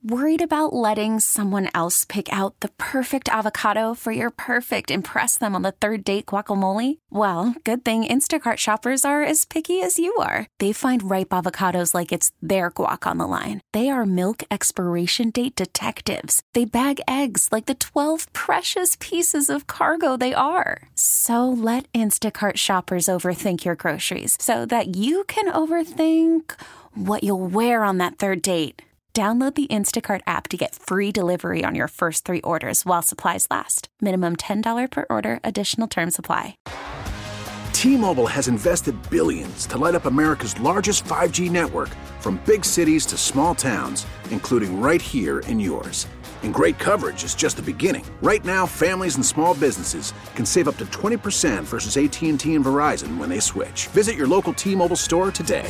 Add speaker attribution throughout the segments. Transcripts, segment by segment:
Speaker 1: Worried about letting someone else pick out the perfect avocado for your perfect impress them on the third date guacamole? Well, good thing Instacart shoppers are as picky as you are. They find ripe avocados like it's their guac on the line. They are milk expiration date detectives. They bag eggs like the 12 precious pieces of cargo they are. So let Instacart shoppers overthink your groceries so that you can overthink what you'll wear on that third date. Download the Instacart app to get free delivery on your first 3 orders while supplies last. Minimum $10 per order. Additional terms apply.
Speaker 2: T-Mobile has invested billions to light up America's largest 5G network, from big cities to small towns, including right here in yours. And great coverage is just the beginning. Right now, families and small businesses can save up to 20% versus AT&T and Verizon when they switch. Visit your local T-Mobile store today.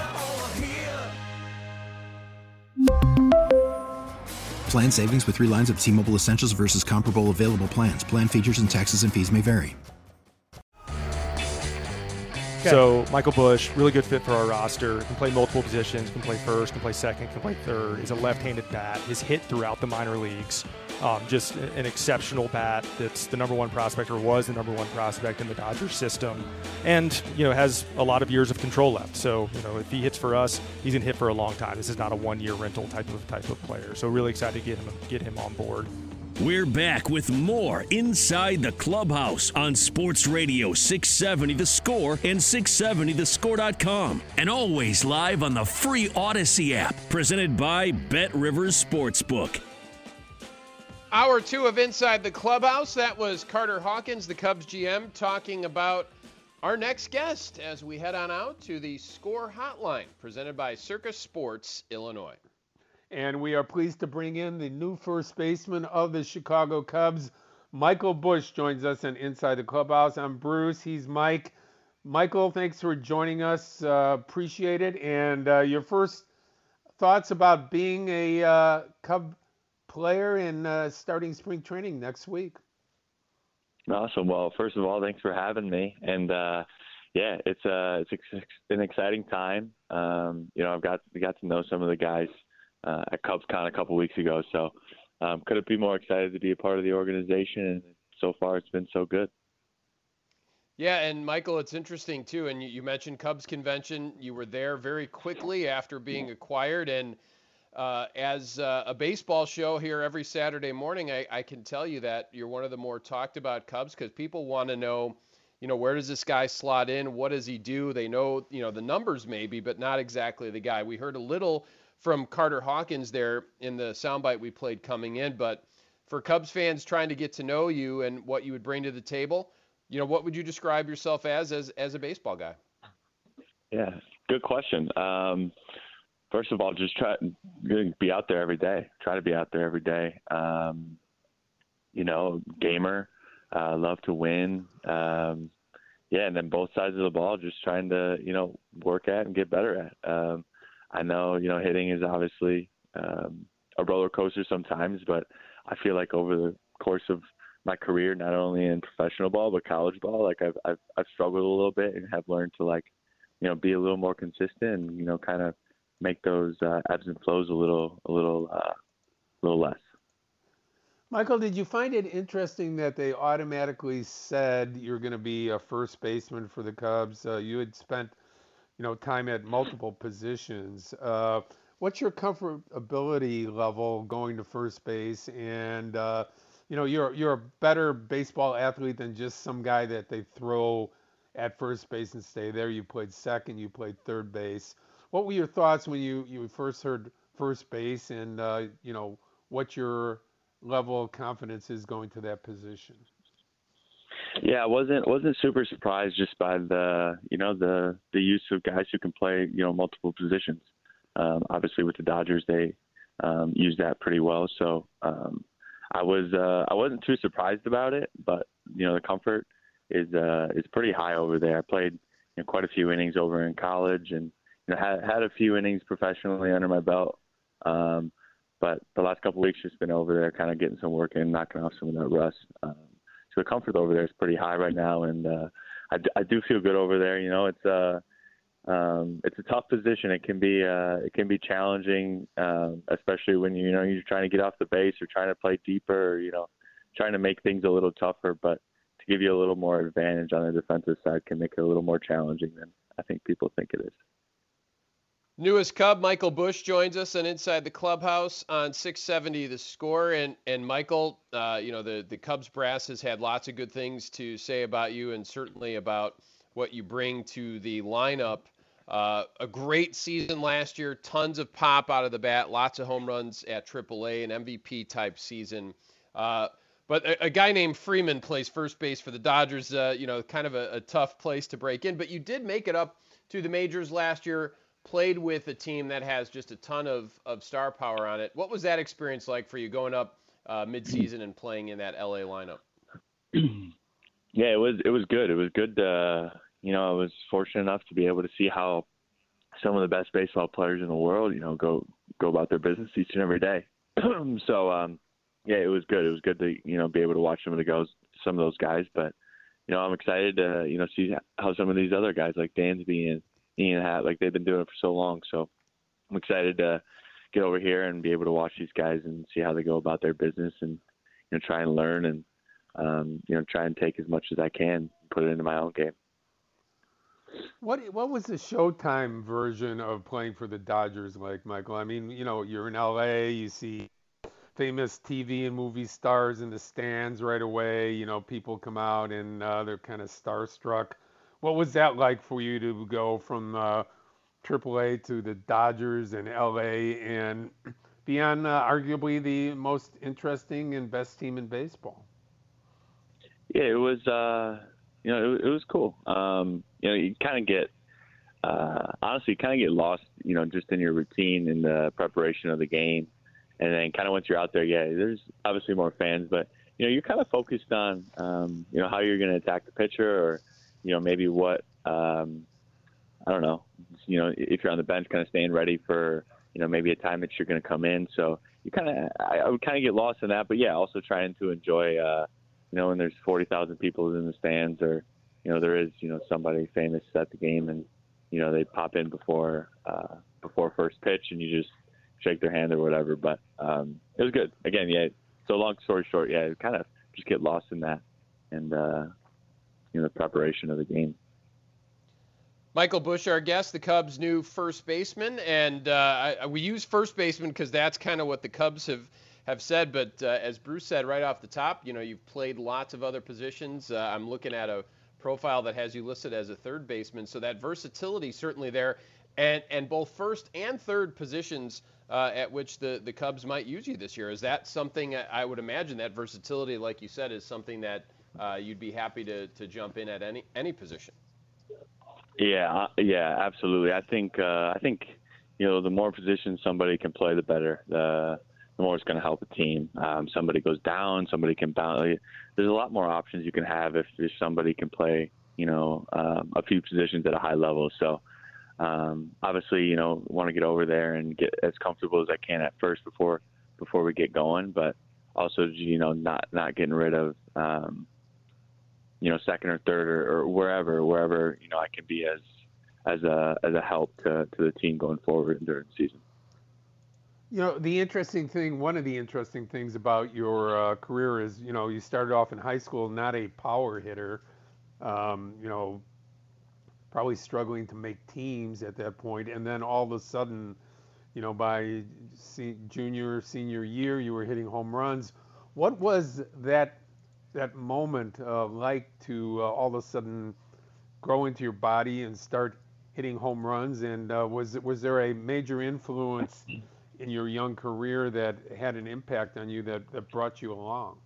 Speaker 3: Plan savings with 3 lines of T-Mobile Essentials versus comparable available plans. Plan features and taxes and fees may vary.
Speaker 4: Okay. So Michael Bush, really good fit for our roster. Can play multiple positions, can play first, can play second, can play third. He's a left-handed bat. He's hit throughout the minor leagues. Just an exceptional bat that's the number one prospect, or was the number one prospect in the Dodgers system. And, has a lot of years of control left. So, if he hits for us, he's going to hit for a long time. This is not a one-year rental type of player. So really excited to get him on board.
Speaker 5: We're back with more Inside the Clubhouse on Sports Radio 670 The Score and 670thescore.com. And always live on the free Odyssey app, presented by Bet Rivers Sportsbook.
Speaker 6: Hour 2 of Inside the Clubhouse. That was Carter Hawkins, the Cubs GM, talking about our next guest as we head on out to the Score Hotline, presented by Circus Sports Illinois.
Speaker 7: And we are pleased to bring in the new first baseman of the Chicago Cubs. Michael Bush joins us on Inside the Clubhouse. I'm Bruce. He's Mike. Michael, thanks for joining us. Appreciate it. And your first thoughts about being a Cub player and starting spring training next week.
Speaker 8: Awesome. Well, first of all, thanks for having me. And it's an exciting time. We got to know some of the guys at CubsCon a couple weeks ago, so couldn't be more excited to be a part of the organization. And so far, it's been so good.
Speaker 6: Yeah, and Michael, it's interesting too. And you mentioned Cubs convention. You were there very quickly after being acquired, and as a baseball show here every Saturday morning, I can tell you that you're one of the more talked about Cubs, because people want to know, where does this guy slot in? What does he do? They know, the numbers maybe, but not exactly the guy. We heard a little from Carter Hawkins there in the soundbite we played coming in, but for Cubs fans trying to get to know you and what you would bring to the table, what would you describe yourself as a baseball guy?
Speaker 8: Yeah, good question. First of all, just try to be out there every day. Try to be out there every day. Gamer, love to win. And then both sides of the ball, just trying to, work at and get better at. I know, hitting is obviously a roller coaster sometimes, but I feel like over the course of my career, not only in professional ball but college ball, I've struggled a little bit and have learned to be a little more consistent and kind of make those ebbs and flows a little less.
Speaker 7: Michael, did you find it interesting that they automatically said you're going to be a first baseman for the Cubs? You had spent, time at multiple positions. What's your comfortability level going to first base? And you're a better baseball athlete than just some guy that they throw at first base and stay there. You played second, you played third base. What were your thoughts when you first heard first base, and what your level of confidence is going to that position?
Speaker 8: Yeah, I wasn't super surprised just by the use of guys who can play multiple positions. Obviously, with the Dodgers, they use that pretty well. So I wasn't too surprised about it, but the comfort is pretty high over there. I played quite a few innings over in college, and had a few innings professionally under my belt. But the last couple of weeks just been over there kind of getting some work in, knocking off some of that rust. So the comfort over there is pretty high right now, and I do feel good over there. it's a tough position. It can be challenging, especially when you're trying to get off the base or trying to play deeper, or, trying to make things a little tougher. But to give you a little more advantage on the defensive side can make it a little more challenging than I think people think it is.
Speaker 6: Newest Cub, Michael Busch, joins us on Inside the Clubhouse on 670 The Score. And Michael, the Cubs brass has had lots of good things to say about you, and certainly about what you bring to the lineup. A great season last year, tons of pop out of the bat, lots of home runs at AAA, an MVP type season. But a guy named Freeman plays first base for the Dodgers, kind of a tough place to break in. But you did make it up to the majors last year, played with a team that has just a ton of star power on it. What was that experience like for you going up midseason and playing in that LA lineup?
Speaker 8: Yeah, it was good. It was good. I was fortunate enough to be able to see how some of the best baseball players in the world, go about their business each and every day. So, yeah, it was good. It was good to, be able to watch some of those guys. But, I'm excited to, see how some of these other guys like Dansby and Ian Happ, like they've been doing it for so long. So I'm excited to get over here and be able to watch these guys and see how they go about their business and, try and learn and, try and take as much as I can and put it into my own game.
Speaker 7: What was the Showtime version of playing for the Dodgers like, Michael? I mean, you're in LA, you see famous TV and movie stars in the stands right away. People come out and they're kind of starstruck. What was that like for you to go from AAA to the Dodgers in LA and be on arguably the most interesting and best team in baseball?
Speaker 8: Yeah, it was. It was cool. You kind of get, honestly, get lost, just in your routine in the preparation of the game. And then kind of once you're out there, there's obviously more fans, but, you're kind of focused on, how you're going to attack the pitcher or, maybe what, I don't know, if you're on the bench, kind of staying ready for, maybe a time that you're going to come in. So I would kind of get lost in that, but also trying to enjoy, when there's 40,000 people in the stands or, there is, somebody famous at the game and, they pop in before first pitch and you just shake their hand or whatever. But it was good. Again, so long story short, kind of just get lost in that and, the preparation of the game.
Speaker 6: Michael Busch, our guest, the Cubs' new first baseman. And we use first baseman because that's kind of what the Cubs have said. But as Bruce said right off the top, you've played lots of other positions. I'm looking at a profile that has you listed as a third baseman. So that versatility certainly there. And both first and third positions at which the Cubs might use you this year. Is that something, I would imagine that versatility, like you said, is something that you'd be happy to jump in at any position?
Speaker 8: Yeah, absolutely. I think the more positions somebody can play, the better. The more it's going to help a team. Somebody goes down, somebody can bounce. There's a lot more options you can have if somebody can play, a few positions at a high level. So obviously, want to get over there and get as comfortable as I can at first before we get going, but also, not getting rid of, second or third or wherever, I can be as a help to the team going forward during the season.
Speaker 7: One of the interesting things about your career is, you started off in high school not a power hitter, probably struggling to make teams at that point, and then all of a sudden, by junior, senior year, you were hitting home runs. What was that moment like to all of a sudden grow into your body and start hitting home runs? And was there a major influence in your young career that had an impact on you that brought you along?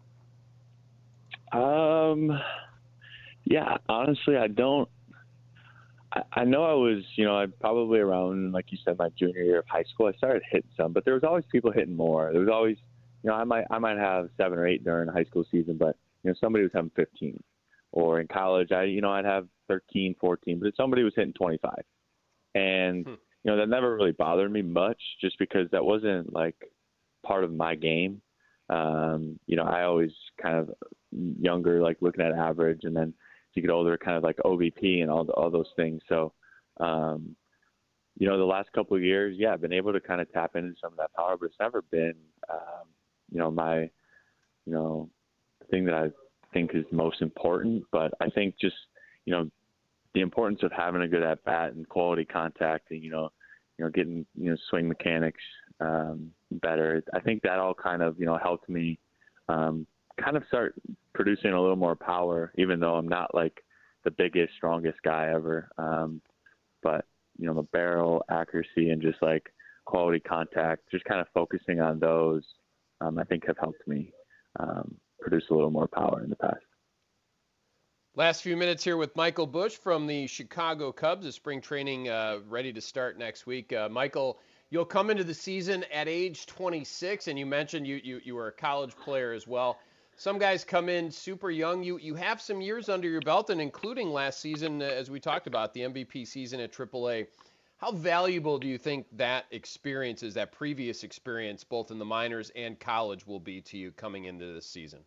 Speaker 8: Yeah, honestly, I don't. I know I was, probably around, like you said, my junior year of high school, I started hitting some, but there was always people hitting more. There was always, I might have 7 or 8 during the high school season, but, somebody was having 15. Or in college, I'd have 13, 14, but somebody was hitting 25. And, that never really bothered me much just because that wasn't like part of my game. I always kind of younger, like looking at average, and then as you get older, kind of like OBP and all those things. So, the last couple of years, I've been able to kind of tap into some of that power, but it's never been, my, thing that I think is most important. But I think just, the importance of having a good at bat and quality contact and, getting, swing mechanics better. I think that all kind of, helped me kind of start producing a little more power, even though I'm not like the biggest, strongest guy ever. But, the barrel accuracy and just like quality contact, just kind of focusing on those, I think have helped me produce a little more power in the past.
Speaker 6: Last few minutes here with Michael Busch from the Chicago Cubs. The spring training ready to start next week. Michael, you'll come into the season at age 26, and you mentioned you were a college player as well. Some guys come in super young. You have some years under your belt, and including last season, as we talked about, the MVP season at AAA. How valuable do you think that experience is, that previous experience, both in the minors and college, will be to you coming into this season?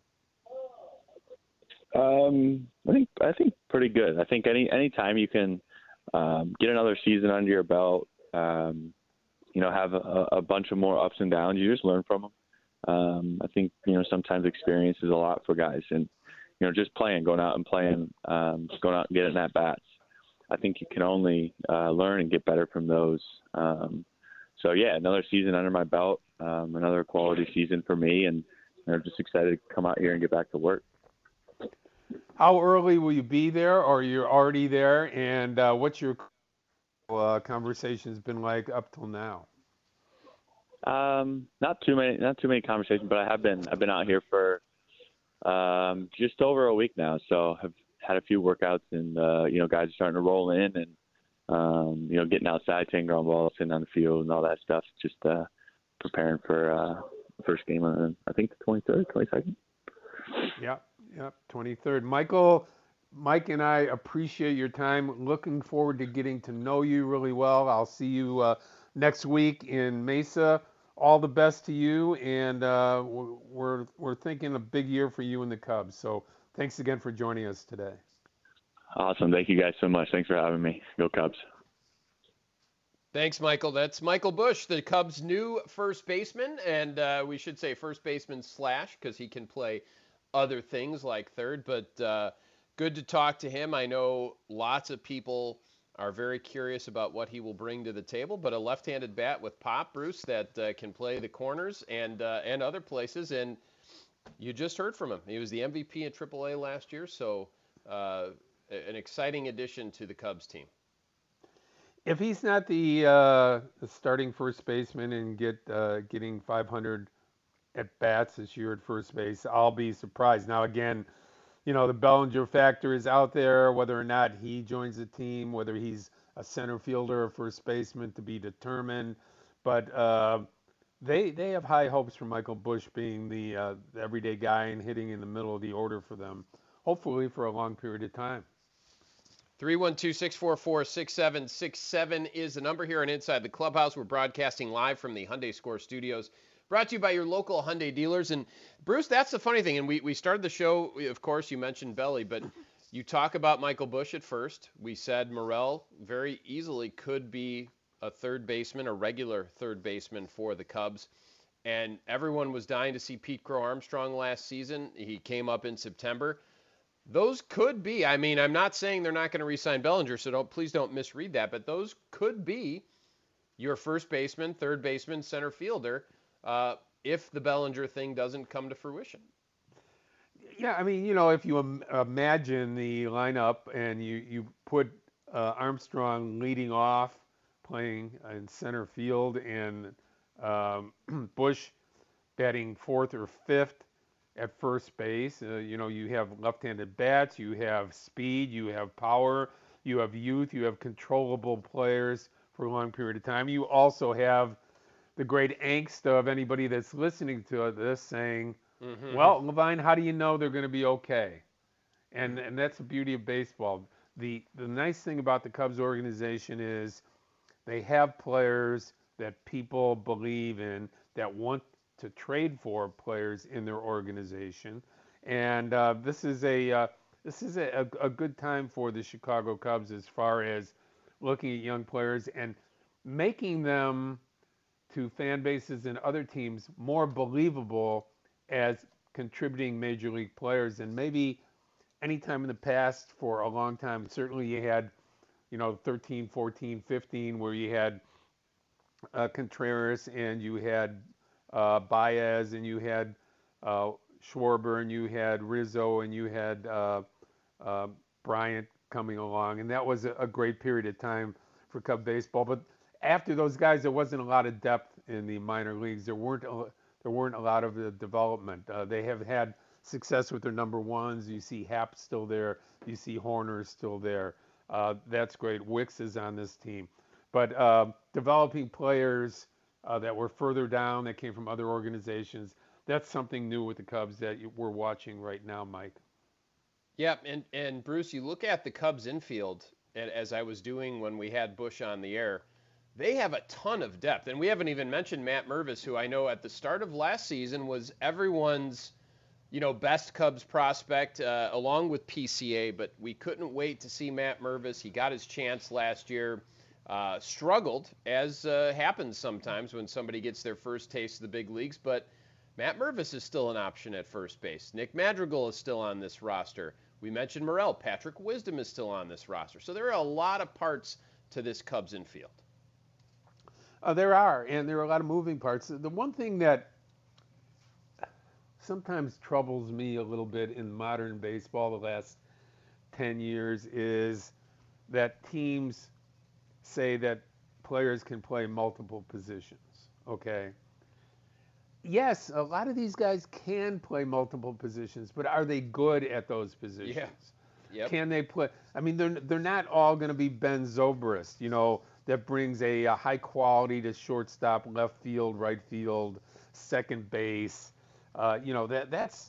Speaker 8: I think pretty good. I think any time you can get another season under your belt, have a bunch of more ups and downs, you just learn from them. I think, sometimes experience is a lot for guys, and, just going out and playing, going out and getting at bats. I think you can only learn and get better from those. Another season under my belt, another quality season for me, and just excited to come out here and get back to work.
Speaker 7: How early will you be there, or you're already there? And what's your conversations been like up till now?
Speaker 8: Not too many conversations, but I've been out here for just over a week now. So I've had a few workouts, and guys are starting to roll in, and getting outside, taking ground balls, sitting on the field, and all that stuff. Just preparing for first game on, I think, the 23rd, 22nd.
Speaker 7: Yep, 23rd. Mike and I appreciate your time. Looking forward to getting to know you really well. I'll see you next week in Mesa. All the best to you, and we're thinking a big year for you and the Cubs. So thanks again for joining us today.
Speaker 8: Awesome. Thank you guys so much. Thanks for having me. Go Cubs.
Speaker 6: Thanks, Michael. That's Michael Busch, the Cubs' new first baseman, and we should say first baseman / because he can play other things like third, but good to talk to him. I know lots of people are very curious about what he will bring to the table, but a left-handed bat with pop, Bruce, that can play the corners and other places, and you just heard from him. He was the MVP in AAA last year, so an exciting addition to the Cubs team.
Speaker 7: If he's not the starting first baseman and getting 500 at bats this year at first base, I'll be surprised. Now, again, the Bellinger factor is out there, whether or not he joins the team, whether he's a center fielder or first baseman to be determined. But they have high hopes for Michael Busch being the everyday guy and hitting in the middle of the order for them, hopefully for a long period of time.
Speaker 6: 312-644-6767 is the number here on Inside the Clubhouse. We're broadcasting live from the Hyundai Score Studios. Brought to you by your local Hyundai dealers. And Bruce, that's the funny thing. And we started the show, of course, you mentioned Belly, but you talk about Michael Busch at first. We said Morel very easily could be a third baseman, a regular third baseman for the Cubs. And everyone was dying to see Pete Crow Armstrong last season. He came up in September. Those could be, I mean, I'm not saying they're not going to re-sign Bellinger, so please don't misread that, but those could be your first baseman, third baseman, center fielder, if the Bellinger thing doesn't come to fruition.
Speaker 7: Yeah, I mean, if you imagine the lineup and you put Armstrong leading off, playing in center field, and Busch batting fourth or fifth at first base, you have left-handed bats, you have speed, you have power, you have youth, you have controllable players for a long period of time. You also have the great angst of anybody that's listening to this saying, well, Levine, how do you know they're going to be okay? And that's the beauty of baseball. The nice thing about the Cubs organization is they have players that people believe in, that want to trade for players in their organization. And this is a good time for the Chicago Cubs as far as looking at young players. And making them to fan bases and other teams more believable as contributing major league players. And maybe any time in the past for a long time, certainly you had, 13, 14, 15, where you had Contreras and you had Baez and you had Schwarber and you had Rizzo and you had Bryant coming along. And that was a great period of time for Cub baseball. But after those guys, there wasn't a lot of depth in the minor leagues. There weren't a lot of development. They have had success with their number ones. You see Happ still there. You see Horner still there. That's great. Wicks is on this team. But developing players that were further down, that came from other organizations, that's something new with the Cubs that we're watching right now, Mike.
Speaker 6: Yeah, and Bruce, you look at the Cubs infield, as I was doing when we had Bush on the air, they have a ton of depth. And we haven't even mentioned Matt Mervis, who I know at the start of last season was everyone's, best Cubs prospect, along with PCA. But we couldn't wait to see Matt Mervis. He got his chance last year, struggled, as happens sometimes when somebody gets their first taste of the big leagues. But Matt Mervis is still an option at first base. Nick Madrigal is still on this roster. We mentioned Morel. Patrick Wisdom is still on this roster. So there are a lot of parts to this Cubs infield.
Speaker 7: There are, and there are a lot of moving parts. The one thing that sometimes troubles me a little bit in modern baseball the last 10 years is that teams say that players can play multiple positions, okay? Yes, a lot of these guys can play multiple positions, but are they good at those positions?
Speaker 6: Yeah. Yep.
Speaker 7: Can they play? I mean, they're not all going to be Ben Zobrist, that brings a high quality to shortstop, left field, right field, second base. That's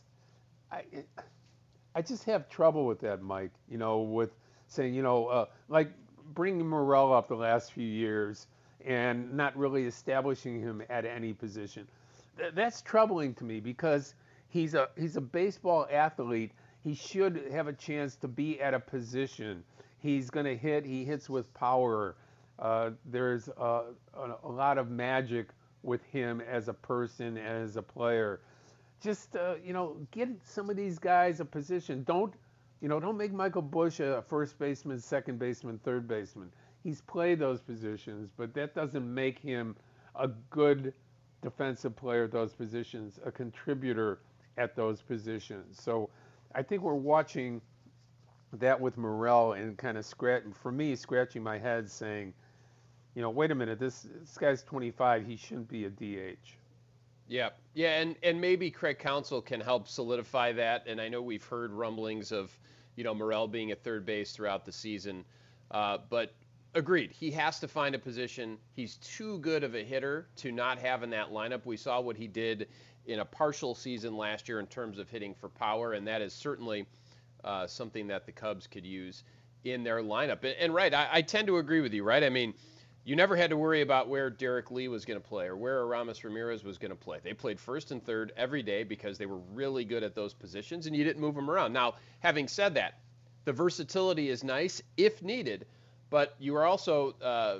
Speaker 7: I just have trouble with that, Mike. With saying, like bringing Morel up the last few years and not really establishing him at any position. That's troubling to me because he's a baseball athlete. He should have a chance to be at a position. He's going to hit. He hits with power. There's a lot of magic with him as a person, as a player. Just get some of these guys a position. Don't make Michael Bush a first baseman, second baseman, third baseman. He's played those positions, but that doesn't make him a good defensive player at those positions, a contributor at those positions. So I think we're watching that with Morel and kind of scratching my head saying, wait a minute, this guy's 25, he shouldn't be a DH.
Speaker 6: Yeah, and maybe Craig Counsell can help solidify that. And I know we've heard rumblings of, Morel being at third base throughout the season. But agreed, he has to find a position. He's too good of a hitter to not have in that lineup. We saw what he did in a partial season last year in terms of hitting for power, and that is certainly something that the Cubs could use in their lineup. And right, I tend to agree with you, right? I mean, you never had to worry about where Derek Lee was going to play or where Aramis Ramirez was going to play. They played first and third every day because they were really good at those positions, and you didn't move them around. Now, having said that, the versatility is nice if needed, but you are also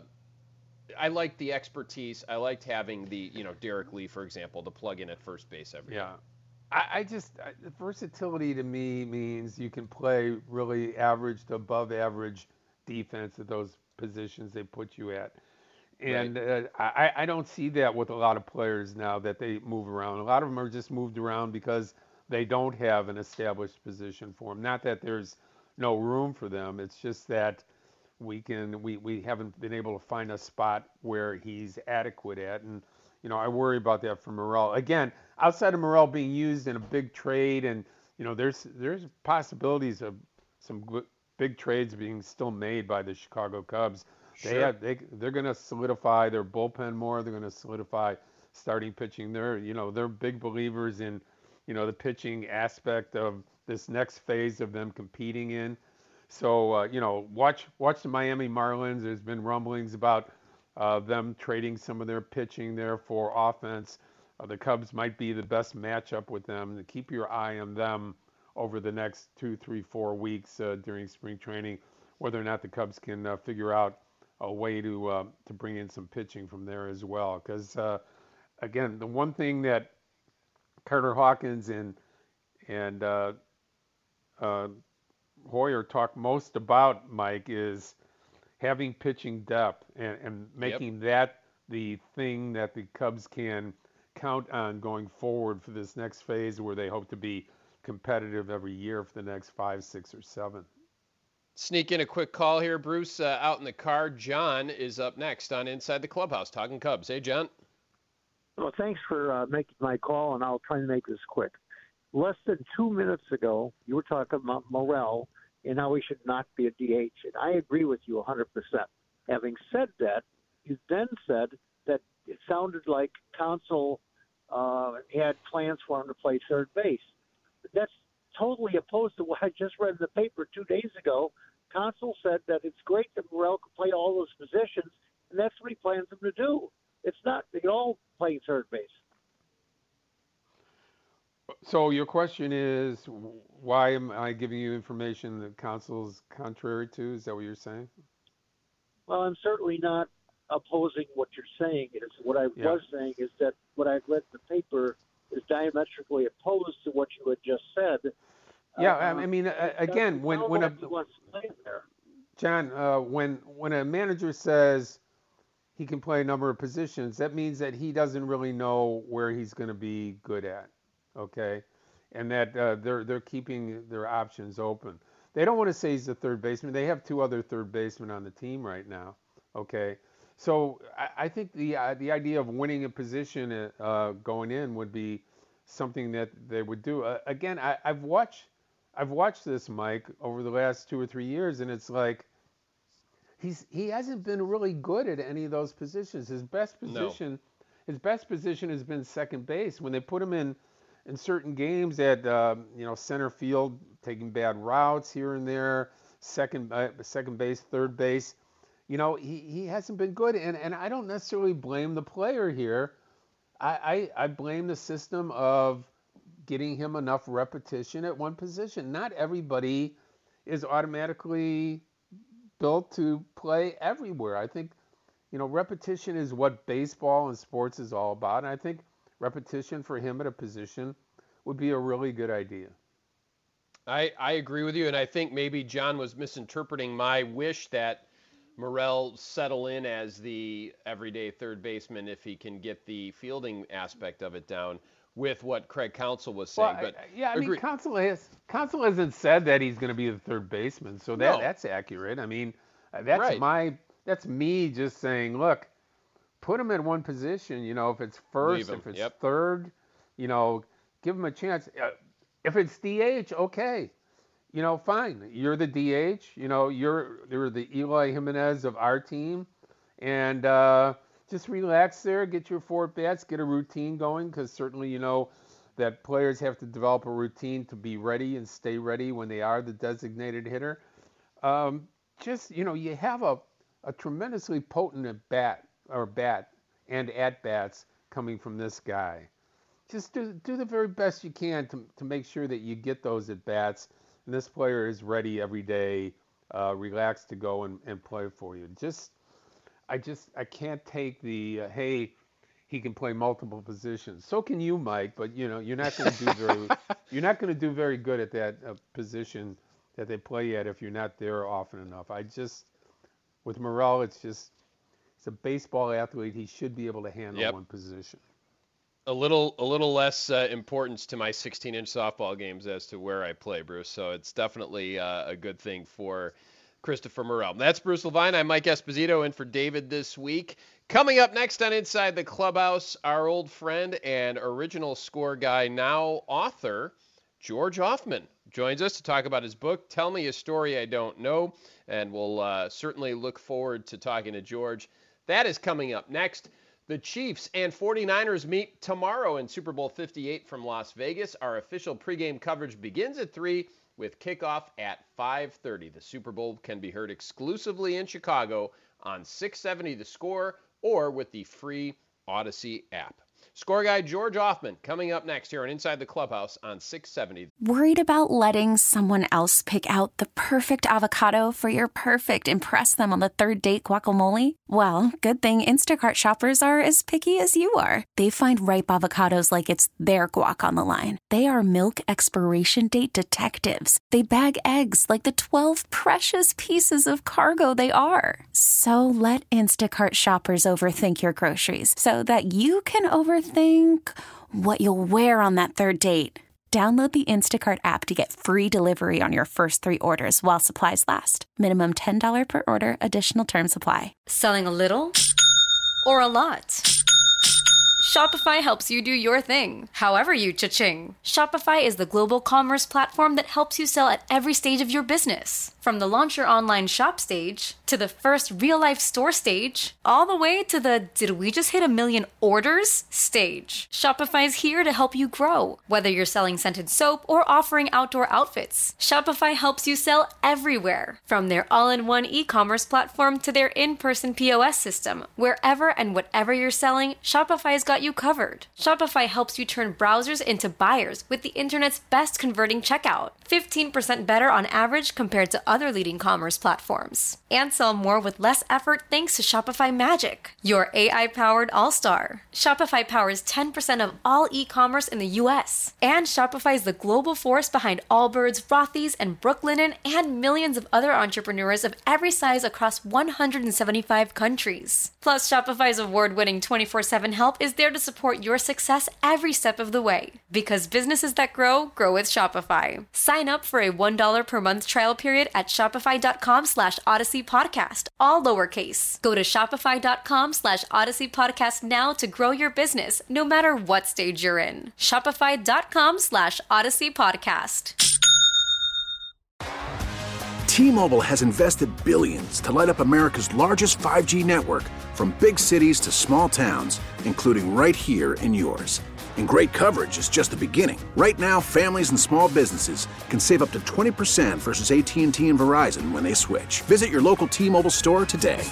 Speaker 6: I liked the expertise. I liked having the, Derek Lee, for example, to plug in at first base every day.
Speaker 7: I versatility to me means you can play really average to above average defense at those positions they put you at. And right. I don't see that with a lot of players now that they move around. A lot of them are just moved around because they don't have an established position for them. Not that there's no room for them. It's just that we haven't been able to find a spot where he's adequate at. And, I worry about that for Morel. Again, outside of Morel being used in a big trade, and, there's possibilities of some big trades being still made by the Chicago Cubs. Sure. They're going to solidify their bullpen more. They're going to solidify starting pitching. They're big believers in, the pitching aspect of this next phase of them competing in. So, watch the Miami Marlins. There's been rumblings about them trading some of their pitching there for offense. The Cubs might be the best matchup with them. Keep your eye on them over the next 2, 3, 4 weeks during spring training, whether or not the Cubs can figure out a way to bring in some pitching from there as well. Because again, the one thing that Carter Hawkins and Hoyer talk most about, Mike, is having pitching depth and making that the thing that the Cubs can count on going forward for this next phase where they hope to be competitive every year for the next 5, 6, or 7.
Speaker 6: Sneak in a quick call here, Bruce, out in the car. John is up next on Inside the Clubhouse, talking Cubs. Hey, John.
Speaker 9: Well, thanks for making my call, and I'll try and make this quick. Less than 2 minutes ago, you were talking about Morel and how he should not be a DH, and I agree with you 100%. Having said that, you then said that it sounded like Counsell had plans for him to play third base. That's totally opposed to what I just read in the paper 2 days ago. Counsell said that it's great that Morel can play all those positions, and that's what he plans him to do. It's not they can all play third base.
Speaker 7: So your question is, why am I giving you information that Counsell's contrary to? Is that what you're saying?
Speaker 9: Well, I'm certainly not opposing what you're saying. What I was saying is that what I read in the paper is diametrically opposed to what you had just said.
Speaker 7: Yeah, I mean, again, when a
Speaker 9: wants to play there.
Speaker 7: John, when a manager says he can play a number of positions, that means that he doesn't really know where he's going to be good at, okay? And that they're keeping their options open. They don't want to say he's a third baseman. They have 2 other third basemen on the team right now, okay? So I think the idea of winning a position going in would be something that they would do. Again, I've watched this, Mike, over the last 2 or 3 years, and it's like he hasn't been really good at any of those positions. His best position has been second base. When they put him in certain games at center field, taking bad routes here and there, second base, third base, he hasn't been good. And I don't necessarily blame the player here. I blame the system of getting him enough repetition at one position. Not everybody is automatically built to play everywhere. I think, repetition is what baseball and sports is all about. And I think repetition for him at a position would be a really good idea.
Speaker 6: I agree with you, and I think maybe John was misinterpreting my wish that Morel settle in as the everyday third baseman if he can get the fielding aspect of it down with what Craig Counsell was saying.
Speaker 7: Well, I mean, Counsell hasn't said that he's going to be the third baseman, so that's accurate. I mean, that's me just saying, look, put him at one position. If it's first, if it's third, give him a chance. If it's DH, okay. Fine. You're the DH. You're the Eli Jimenez of our team. And just relax there, get your 4 at-bats, get a routine going, because certainly that players have to develop a routine to be ready and stay ready when they are the designated hitter. You have a tremendously potent bat and at-bats coming from this guy. Just do the very best you can to make sure that you get those at-bats. And this player is ready every day, relaxed to go and play for you. I can't take the hey, he can play multiple positions. So can you, Mike. But you're not going to do very good at that position that they play at if you're not there often enough. With Morel, it's a baseball athlete. He should be able to handle one position.
Speaker 6: A little less importance to my 16-inch softball games as to where I play, Bruce. So it's definitely a good thing for Christopher Morel. That's Bruce Levine. I'm Mike Esposito in for David this week. Coming up next on Inside the Clubhouse, our old friend and original score guy, now author, George Hoffman, joins us to talk about his book, Tell Me a Story I Don't Know. And we'll certainly look forward to talking to George. That is coming up next. The Chiefs and 49ers meet tomorrow in Super Bowl 58 from Las Vegas. Our official pregame coverage begins at 3 with kickoff at 5:30. The Super Bowl can be heard exclusively in Chicago on 670 The Score or with the free Odyssey app. Score guy George Offman coming up next here on Inside the Clubhouse on 670.
Speaker 1: Worried about letting someone else pick out the perfect avocado for your perfect impress them on the third date guacamole? Well, good thing Instacart shoppers are as picky as you are. They find ripe avocados like it's their guac on the line. They are milk expiration date detectives. They bag eggs like the 12 precious pieces of cargo they are. So let Instacart shoppers overthink your groceries so that you can overthink what you'll wear on that third date. Download the Instacart app to get free delivery on your first 3 orders while supplies last. Minimum $10 per order. Additional terms apply.
Speaker 10: Selling a little or a lot? Shopify helps you do your thing, however you cha-ching. Shopify is the global commerce platform that helps you sell at every stage of your business. From the launch your online shop stage, to the first real-life store stage, all the way to the did we just hit 1 million orders stage. Shopify's here to help you grow. Whether you're selling scented soap or offering outdoor outfits, Shopify helps you sell everywhere. From their all-in-one e-commerce platform to their in-person POS system, wherever and whatever you're selling, Shopify's got you covered. Shopify helps you turn browsers into buyers with the internet's best converting checkout. 15% better on average compared to other leading commerce platforms. And sell more with less effort thanks to Shopify Magic, your AI-powered all-star. Shopify powers 10% of all e-commerce in the U.S. And Shopify is the global force behind Allbirds, Rothy's, and Brooklinen, and millions of other entrepreneurs of every size across 175 countries. Plus, Shopify's award-winning 24/7 help is there to support your success every step of the way. Because businesses that grow with Shopify. Sign up for a $1 per month trial period at shopify.com/Odyssey Podcast, all lowercase. Go to shopify.com/Odyssey Podcast now to grow your business, no matter what stage you're in. Shopify.com/Odyssey Podcast.
Speaker 2: T-Mobile has invested billions to light up America's largest 5G network, from big cities to small towns, including right here in yours. And great coverage is just the beginning. Right now, families and small businesses can save up to 20% versus AT&T and Verizon when they switch. Visit your local T-Mobile store today.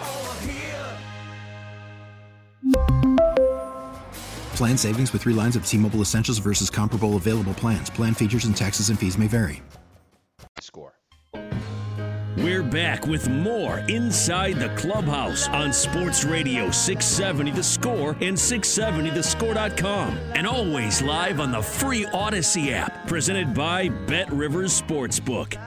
Speaker 3: Plan savings with 3 lines of T-Mobile Essentials versus comparable available plans. Plan features and taxes and fees may vary.
Speaker 6: Score.
Speaker 5: We're back with more Inside the Clubhouse on Sports Radio 670 The Score and 670thescore.com. And always live on the free Odyssey app. Presented by Bet Rivers Sportsbook.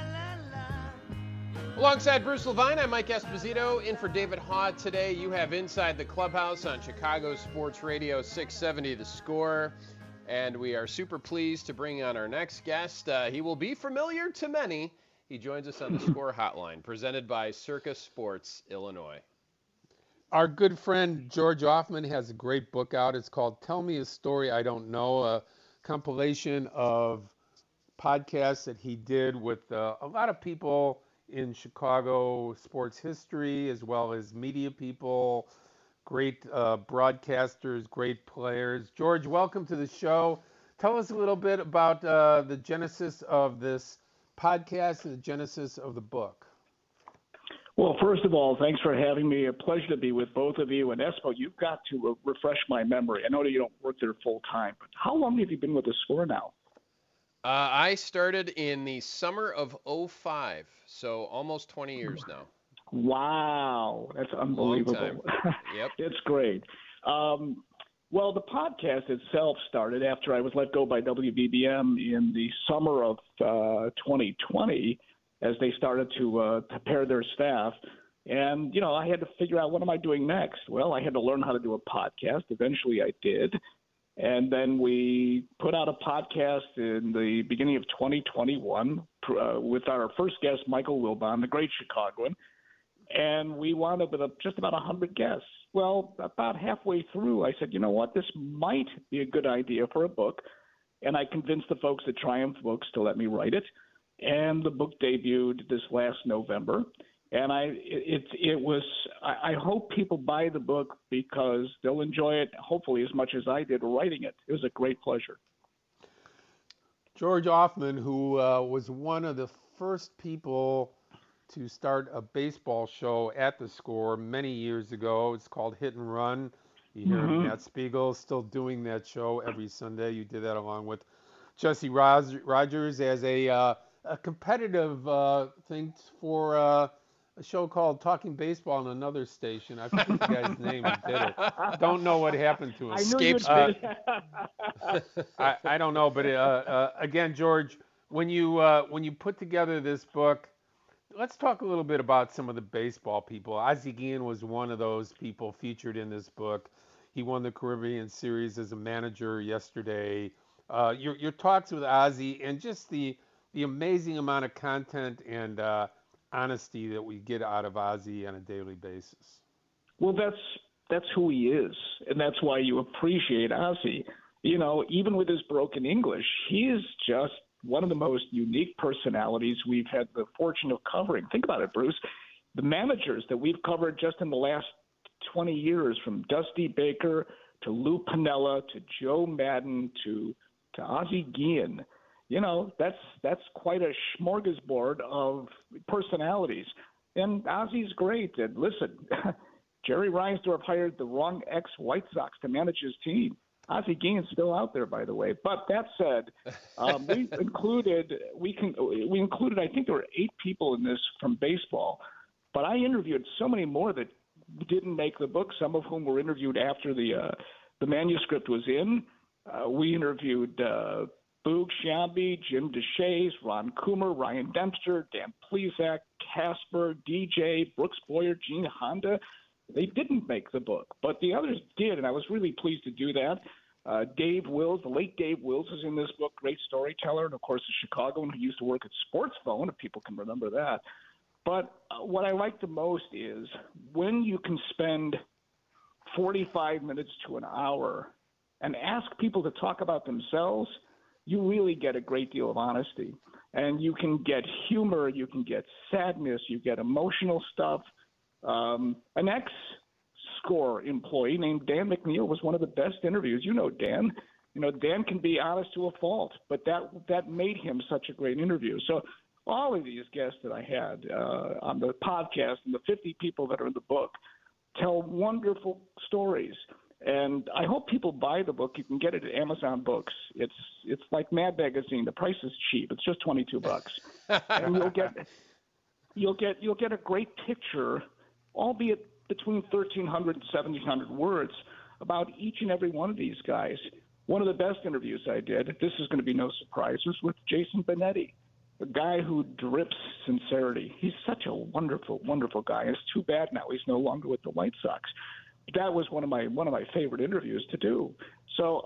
Speaker 6: Alongside Bruce Levine, I'm Mike Esposito. In for David Haugh today. You have Inside the Clubhouse on Chicago Sports Radio 670 The Score. And we are super pleased to bring on our next guest. He will be familiar to many. He joins us on the Score Hotline, presented by Circa Sports, Illinois.
Speaker 7: Our good friend George Offman has a great book out. It's called Tell Me a Story I Don't Know, a compilation of podcasts that he did with a lot of people in Chicago sports history, as well as media people, great broadcasters, great players. George, welcome to the show. Tell us a little bit about the genesis of this podcast and the genesis of the book.
Speaker 11: Well, first of all, thanks for having me. A pleasure to be with both of you. And Espo, you've got to refresh my memory. I know that you don't work there full time, but how long have you been with the Score now?
Speaker 6: I started in the summer of 2005, so almost 20 years now.
Speaker 11: Wow, that's unbelievable.
Speaker 6: Long time. Yep.
Speaker 11: It's great. Well, the podcast itself started after I was let go by WBBM in the summer of 2020 as they started to prepare their staff. And, you know, I had to figure out, what am I doing next? Well, I had to learn how to do a podcast. Eventually I did. And then we put out a podcast in the beginning of 2021 with our first guest, Michael Wilbon, the great Chicagoan. And we wound up with just about 100 guests. Well, about halfway through, I said, you know what, this might be a good idea for a book. And I convinced the folks at Triumph Books to let me write it. And the book debuted this last November. And I hope people buy the book because they'll enjoy it, hopefully, as much as I did writing it. It was a great pleasure.
Speaker 7: George Offman, who was one of the first people to start a baseball show at the Score many years ago. It's called Hit and Run. You hear Matt Spiegel still doing that show every Sunday. You did that along with Jesse Rogers as a competitive thing for a show called Talking Baseball on another station. I forget the guy's name who did it. Don't know what happened to him.
Speaker 6: Escapes
Speaker 7: me. I don't know, but again, George, when you put together this book, let's talk a little bit about some of the baseball people. Ozzie Guillen was one of those people featured in this book. He won the Caribbean Series as a manager yesterday. Your talks with Ozzie and just the amazing amount of content and honesty that we get out of Ozzie on a daily basis.
Speaker 11: Well, that's who he is, and that's why you appreciate Ozzie. You know, even with his broken English, he is just one of the most unique personalities we've had the fortune of covering. Think about it, Bruce. The managers that we've covered just in the last 20 years, from Dusty Baker to Lou Piniella to Joe Madden to Ozzie Guillen, you know, that's quite a smorgasbord of personalities. And Ozzie's great. And listen, Jerry Reinsdorf hired the wrong ex-White Sox to manage his team. Ozzie Guillen's still out there, by the way. But that said, we included, I think there were 8 people in this from baseball. But I interviewed so many more that didn't make the book, some of whom were interviewed after the manuscript was in. We interviewed Boog Sciambi, Jim Deshaies, Ron Coomer, Ryan Dempster, Dan Plesac, Casper, DJ, Brooks Boyer, Gene Honda. They didn't make the book, but the others did, and I was really pleased to do that. Dave Wills, the late Dave Wills, is in this book, great storyteller, and of course a Chicagoan who used to work at Sports Phone, if people can remember that. But what I like the most is when you can spend 45 minutes to an hour and ask people to talk about themselves, you really get a great deal of honesty. And you can get humor, you can get sadness, you get emotional stuff. An ex-Score employee named Dan McNeil was one of the best interviews. You know Dan. You know, Dan can be honest to a fault, but that made him such a great interview. So all of these guests that I had on the podcast and the 50 people that are in the book tell wonderful stories. And I hope people buy the book. You can get it at Amazon Books. It's like Mad Magazine. The price is cheap. It's just $22, and you'll get a great picture, albeit between 1,300 and 1,700 words, about each and every one of these guys. One of the best interviews I did, this is going to be no surprise, was with Jason Benetti, a guy who drips sincerity. He's such a wonderful, wonderful guy. It's too bad now he's no longer with the White Sox. That was one of my favorite interviews to do. So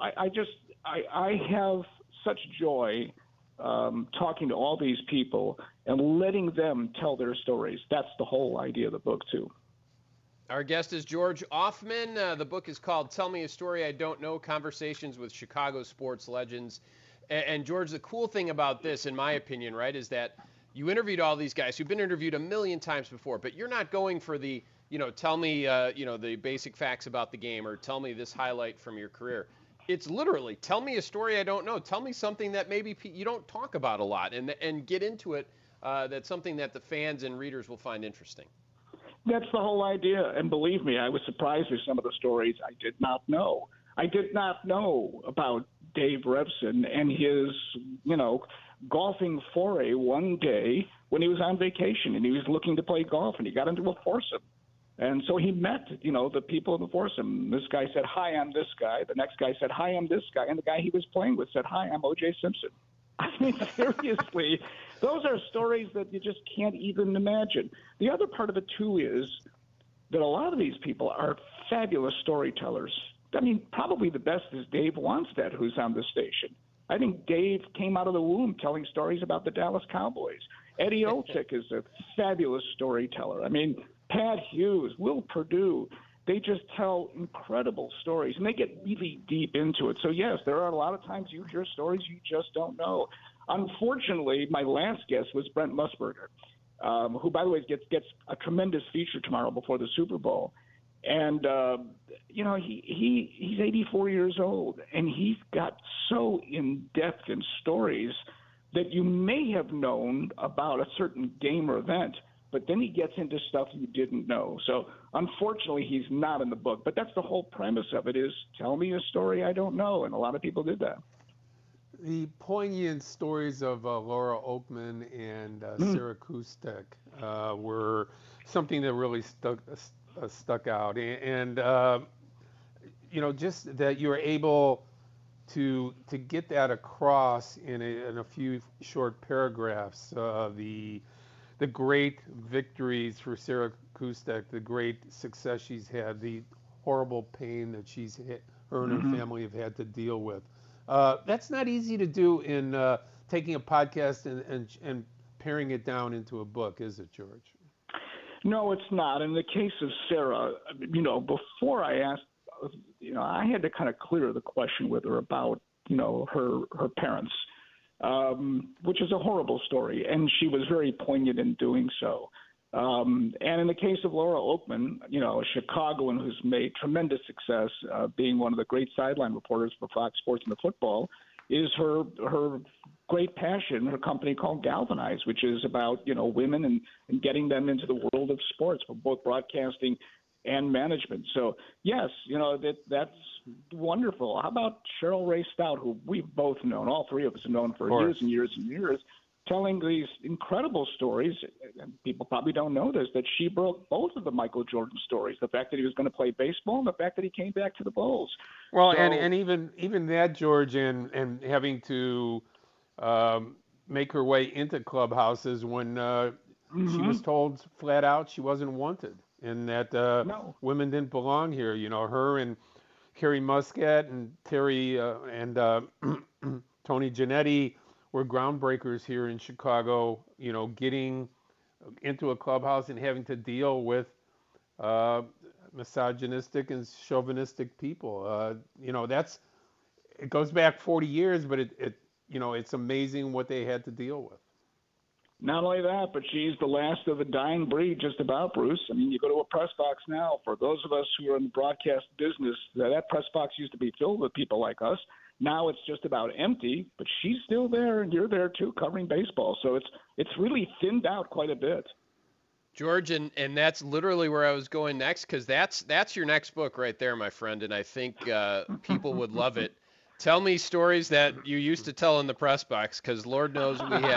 Speaker 11: I have such joy talking to all these people and letting them tell their stories. That's the whole idea of the book, too.
Speaker 6: Our guest is George Ofman. The book is called Tell Me a Story I Don't Know, Conversations with Chicago Sports Legends. And George, the cool thing about this, in my opinion, right, is that you interviewed all these guys who've been interviewed a million times before, but you're not going for the, tell me, the basic facts about the game or tell me this highlight from your career. It's literally, tell me a story I don't know. Tell me something that maybe you don't talk about a lot and get into it. That's something that the fans and readers will find interesting.
Speaker 11: That's the whole idea. And believe me, I was surprised with some of the stories I did not know. I did not know about Dave Revson and his, golfing foray one day when he was on vacation and he was looking to play golf and he got into a foursome. And so he met, the people in the foursome. This guy said, "Hi, I'm this guy." The next guy said, "Hi, I'm this guy." And the guy he was playing with said, "Hi, I'm O.J. Simpson." I mean, seriously, those are stories that you just can't even imagine. The other part of it, too, is that a lot of these people are fabulous storytellers. I mean, probably the best is Dave Wanstead, who's on the station. I think Dave came out of the womb telling stories about the Dallas Cowboys. Eddie Olczyk is a fabulous storyteller. I mean, Pat Hughes, Will Perdue, they just tell incredible stories, and they get really deep into it. So, yes, there are a lot of times you hear stories you just don't know. Unfortunately, my last guest was Brent Musburger, who, by the way, gets a tremendous feature tomorrow before the Super Bowl. And, he's 84 years old, and he's got so in-depth in stories that you may have known about a certain game or event, but then he gets into stuff you didn't know. So unfortunately, he's not in the book. But that's the whole premise of it, is tell me a story I don't know. And a lot of people did that.
Speaker 7: The poignant stories of Laura Oakman and Sarah Kustek were something that really stuck out. And just that you were able to get that across in a few short paragraphs. The great victories for Sarah Kustek, the great success she's had, the horrible pain that her and her family have had to deal with. That's not easy to do in taking a podcast and paring it down into a book, is it, George?
Speaker 11: No, it's not. In the case of Sarah, before I asked, I had to kind of clear the question with her about, her parents, which is a horrible story, and she was very poignant in doing so. And in the case of Laura Oakman, a Chicagoan who's made tremendous success, being one of the great sideline reporters for Fox Sports and the football, is her great passion, her company called Galvanize, which is about, women and getting them into the world of sports for both broadcasting and management. So, yes, that's wonderful. How about Cheryl Ray Stout, who we've both known, all three of us have known for years and years and years, telling these incredible stories, and people probably don't know this, that she broke both of the Michael Jordan stories, the fact that he was going to play baseball and the fact that he came back to the Bulls.
Speaker 7: Well, so, and even that, George, and having to make her way into clubhouses when she was told flat out she wasn't wanted and that women didn't belong here. Her and Carrie Muscat and Terry and Tony Giannetti were groundbreakers here in Chicago, getting into a clubhouse and having to deal with misogynistic and chauvinistic people. It goes back 40 years, but it's amazing what they had to deal with.
Speaker 11: Not only that, but she's the last of a dying breed, just about, Bruce. I mean, you go to a press box now, for those of us who are in the broadcast business, that press box used to be filled with people like us. Now it's just about empty, but she's still there, and you're there too, covering baseball. So it's really thinned out quite a bit.
Speaker 6: George, and that's literally where I was going next, because that's your next book right there, my friend, and I think people would love it. Tell me stories that you used to tell in the press box, because Lord knows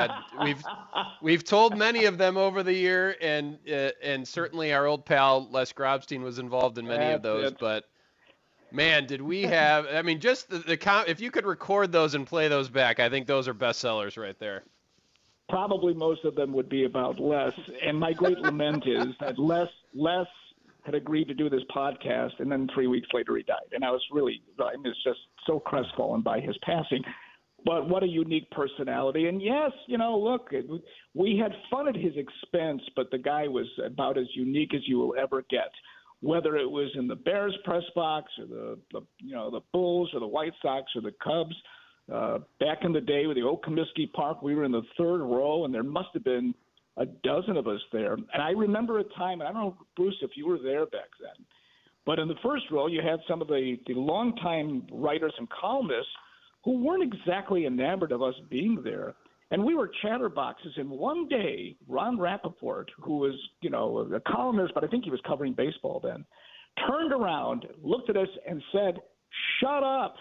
Speaker 6: we've told many of them over the year, and certainly our old pal Les Grobstein was involved in many of those, but. Man, did we have? I mean, just if you could record those and play those back, I think those are bestsellers right there.
Speaker 11: Probably most of them would be about Les. And my great lament is that Les had agreed to do this podcast, and then 3 weeks later he died. And I was just so crestfallen by his passing. But what a unique personality. And yes, look, we had fun at his expense, but the guy was about as unique as you will ever get. Whether it was in the Bears press box or the Bulls or the White Sox or the Cubs, back in the day with the old Comiskey Park, we were in the third row, and there must have been a dozen of us there. And I remember a time, and I don't know, Bruce, if you were there back then, but in the first row you had some of the longtime writers and columnists who weren't exactly enamored of us being there. And we were chatterboxes. And one day, Ron Rappaport, who was, a columnist, but I think he was covering baseball then, turned around, looked at us, and said, "Shut up."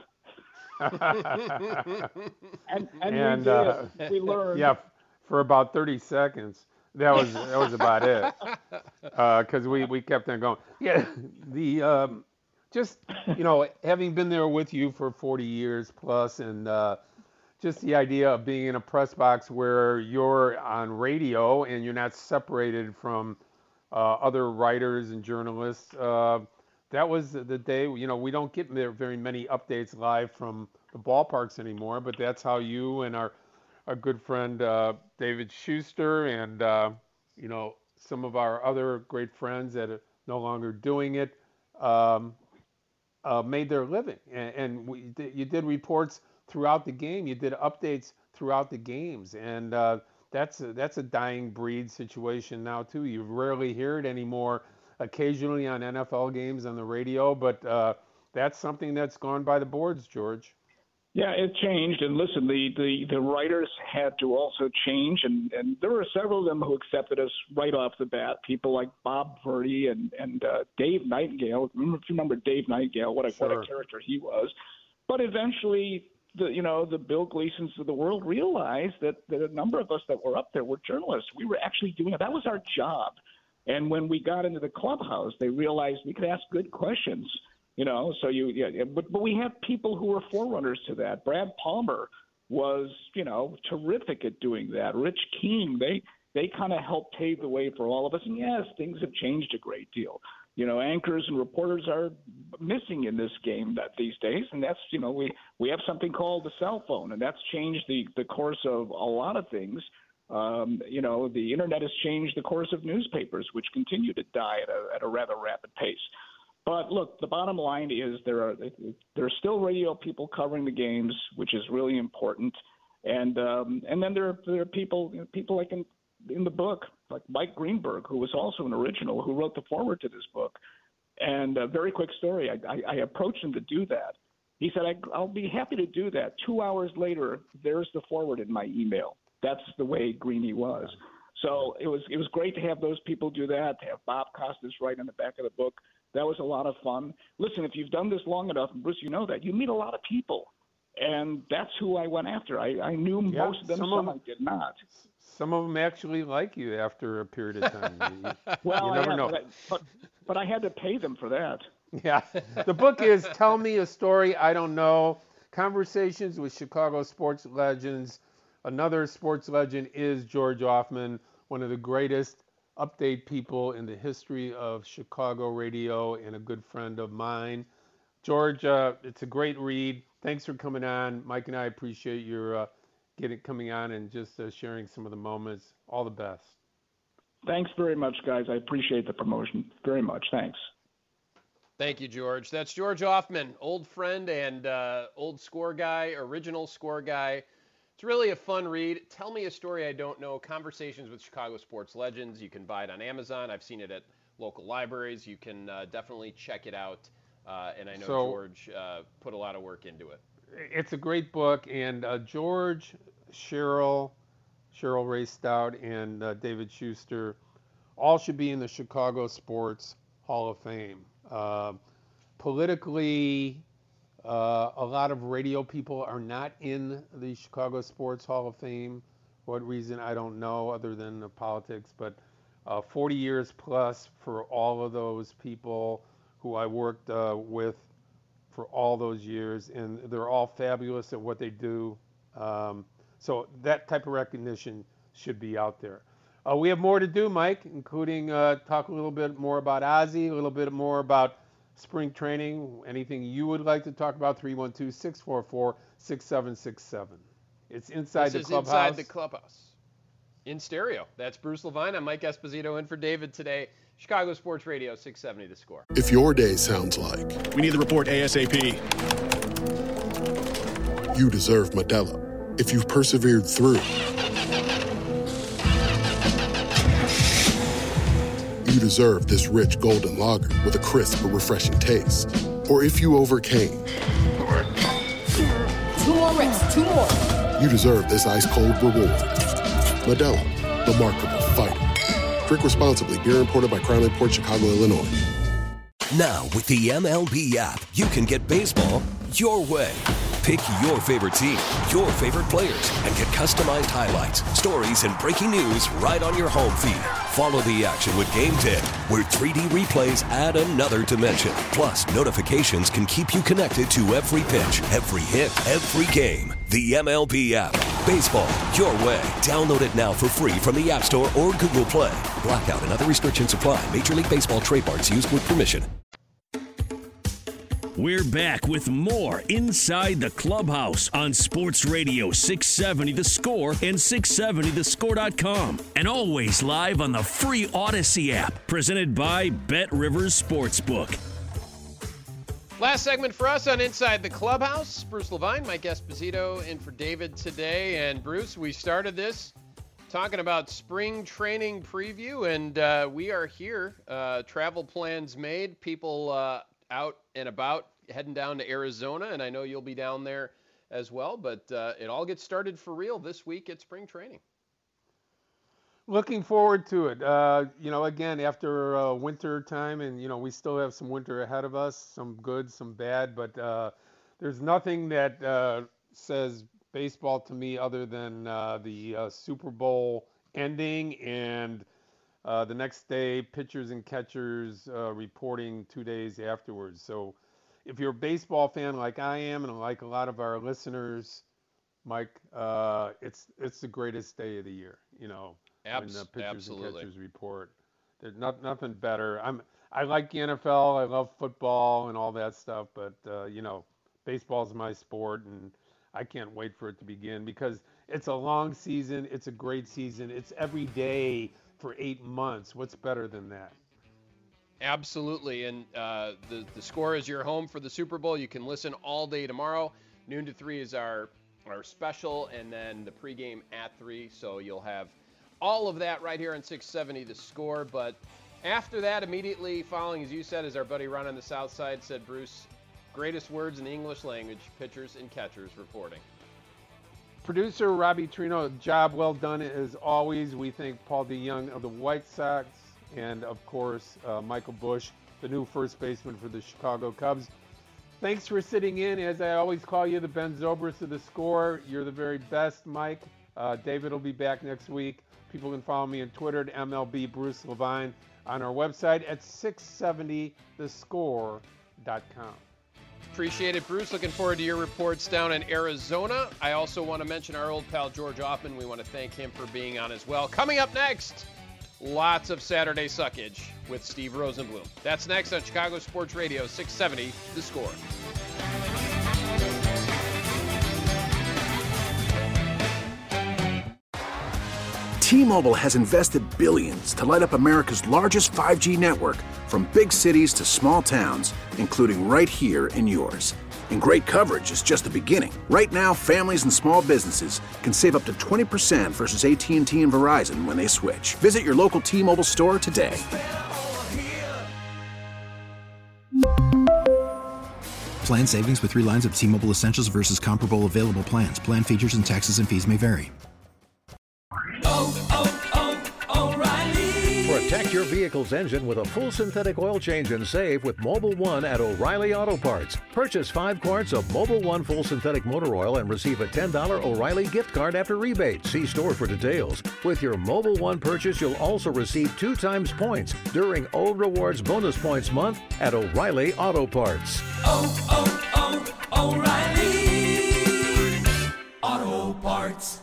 Speaker 11: and we did. We learned.
Speaker 7: Yeah, for about 30 seconds. That was about it. Because we kept on going. Yeah, having been there with you for 40 years plus, and just the idea of being in a press box where you're on radio and you're not separated from other writers and journalists. That was the day, we don't get very many updates live from the ballparks anymore, but that's how you and our good friend David Schuster and, some of our other great friends that are no longer doing it made their living. And you did reports throughout the game. You did updates throughout the games, and that's a dying breed situation now too. You rarely hear it anymore. Occasionally on NFL games on the radio, but that's something that's gone by the boards, George.
Speaker 11: Yeah, it changed. And listen, the writers had to also change, and there were several of them who accepted us right off the bat. People like Bob Verdi and Dave Nightingale. If you remember Dave Nightingale, what a character he was. But eventually, the Bill Gleasons of the world realized that a number of us that were up there were journalists. We were actually doing it. That was our job. And when we got into the clubhouse, they realized we could ask good questions. But we have people who were forerunners to that. Brad Palmer was, terrific at doing that. Rich King, they kind of helped pave the way for all of us. And yes, things have changed a great deal. Anchors and reporters are missing in this game these days, and that's, we have something called the cell phone, and that's changed the course of a lot of things. The internet has changed the course of newspapers, which continue to die at a rather rapid pace. But look, the bottom line is there are still radio people covering the games, which is really important. And then there are people like in the book, like Mike Greenberg, who was also an original, who wrote the foreword to this book. And a very quick story, I approached him to do that. He said, I'll be happy to do that. 2 hours later, there's the foreword in my email. That's the way Greeny was. So it was great to have those people do that, to have Bob Costas write on the back of the book. That was a lot of fun. Listen, if you've done this long enough, and Bruce, you know that, you meet a lot of people. And that's who I went after. I knew most of them, some I did not.
Speaker 7: Some of them actually like you after a period of time.
Speaker 11: Well,
Speaker 7: you never know.
Speaker 11: But I had to pay them for that.
Speaker 7: Yeah. The book is Tell Me a Story I Don't Know, Conversations with Chicago Sports Legends. Another sports legend is George Ofman, one of the greatest update people in the history of Chicago radio and a good friend of mine. George, it's a great read. Thanks for coming on. Mike and I appreciate your coming on and just sharing some of the moments. All the best.
Speaker 11: Thanks very much, guys. I appreciate the promotion very much. Thanks.
Speaker 6: Thank you, George. That's George Ofman, old friend and old score guy, original score guy. It's really a fun read. Tell Me a Story I Don't Know, Conversations with Chicago Sports Legends. You can buy it on Amazon. I've seen it at local libraries. You can definitely check it out. And I know George put a lot of work into it.
Speaker 7: It's a great book. And George, Cheryl Ray Stout, and David Schuster all should be in the Chicago Sports Hall of Fame. Politically, a lot of radio people are not in the Chicago Sports Hall of Fame. For what reason, I don't know, other than the politics. But 40 years plus for all of those people who I worked with for all those years, and they're all fabulous at what they do. So that type of recognition should be out there. We have more to do, Mike, including talk a little bit more about Ozzie, a little bit more about spring training, anything you would like to talk about, 312-644-6767. It's Inside the Clubhouse.
Speaker 6: Inside the Clubhouse. In stereo. That's Bruce Levine. I'm Mike Esposito in for David today. Chicago Sports Radio, 670 The Score.
Speaker 12: If your day sounds like,
Speaker 13: we need the report ASAP,
Speaker 12: you deserve Modelo. If you've persevered through, you deserve this rich golden lager with a crisp but refreshing taste. Or if you overcame,
Speaker 14: 2 more reps, 2 more.
Speaker 12: You deserve this ice-cold reward. Modelo, the Markable Fighter. Drink responsibly. Beer imported by Crown Imports, Chicago, Illinois.
Speaker 15: Now, with the MLB app, you can get baseball your way. Pick your favorite team, your favorite players, and get customized highlights, stories, and breaking news right on your home feed. Follow the action with Game Day, where 3D replays add another dimension. Plus, notifications can keep you connected to every pitch, every hit, every game. The MLB app. Baseball your way. Download it now for free from the App Store or Google Play. Blackout and other restrictions apply. Major League Baseball trademarks used with permission.
Speaker 5: We're back with more Inside the Clubhouse on Sports Radio 670 The Score and 670thescore.com. And always live on the free Odyssey app, presented by Bet Rivers Sportsbook.
Speaker 6: Last segment for us on Inside the Clubhouse. Bruce Levine, Mike Esposito in for David today. And Bruce, we started this talking about spring training preview, and we are here. Travel plans made. People out and about, heading down to Arizona, and I know you'll be down there as well. But it all gets started for real this week at spring training.
Speaker 7: Looking forward to it. Again, after winter time, and, we still have some winter ahead of us, some good, some bad, but there's nothing that says baseball to me other than the Super Bowl ending and the next day, pitchers and catchers reporting 2 days afterwards. So if you're a baseball fan like I am and like a lot of our listeners, Mike, it's the greatest day of the year, when the pitchers and catchers report. There's nothing better. I like the NFL. I love football and all that stuff, but baseball is my sport, and I can't wait for it to begin because it's a long season. It's a great season. It's every day for 8 months. What's better than that?
Speaker 6: Absolutely. And the Score is your home for the Super Bowl. You can listen all day tomorrow. Noon to 3 is our special, and then the pregame at 3. So you'll have all of that right here on 670 The Score. But after that, immediately following, as you said, is our buddy Ron on the South Side, said Bruce, greatest words in the English language, pitchers and catchers reporting.
Speaker 7: Producer Robbie Trino, job well done as always. We thank Paul DeYoung of the White Sox and, of course, Michael Busch, the new first baseman for the Chicago Cubs. Thanks for sitting in. As I always call you, the Ben Zobrist of The Score. You're the very best, Mike. David will be back next week. People can follow me on Twitter at MLB Bruce Levine, on our website at 670thescore.com.
Speaker 6: Appreciate it, Bruce. Looking forward to your reports down in Arizona. I also want to mention our old pal George Offman. We want to thank him for being on as well. Coming up next, lots of Saturday suckage with Steve Rosenblum. That's next on Chicago Sports Radio 670 The Score.
Speaker 2: T-Mobile has invested billions to light up America's largest 5G network, from big cities to small towns, including right here in yours. And great coverage is just the beginning. Right now, families and small businesses can save up to 20% versus AT&T and Verizon when they switch. Visit your local T-Mobile store today.
Speaker 3: Plan savings with 3 lines of T-Mobile Essentials versus comparable available plans. Plan features and taxes and fees may vary.
Speaker 14: Protect your vehicle's engine with a full synthetic oil change and save with Mobil 1 at O'Reilly Auto Parts. Purchase 5 quarts of Mobil 1 full synthetic motor oil and receive a $10 O'Reilly gift card after rebate. See store for details. With your Mobil 1 purchase, you'll also receive 2 times points during O Rewards Bonus Points Month at O'Reilly Auto Parts.
Speaker 16: O'Reilly Auto Parts.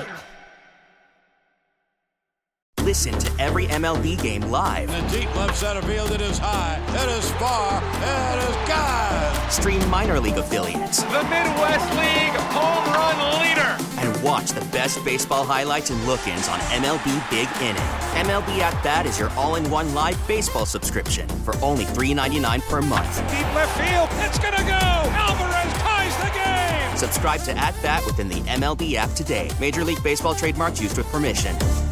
Speaker 16: Listen to every MLB game live.
Speaker 17: In the deep left center field, it is high, it is far, it is gone.
Speaker 16: Stream minor league affiliates.
Speaker 18: The Midwest League home run leader.
Speaker 16: And watch the best baseball highlights and look-ins on MLB Big Inning. MLB At Bat is your all-in-one live baseball subscription for only $3.99 per month.
Speaker 18: Deep left field, it's gonna go. Alvarez ties the game.
Speaker 16: Subscribe to At Bat within the MLB app today. Major League Baseball trademarks used with permission.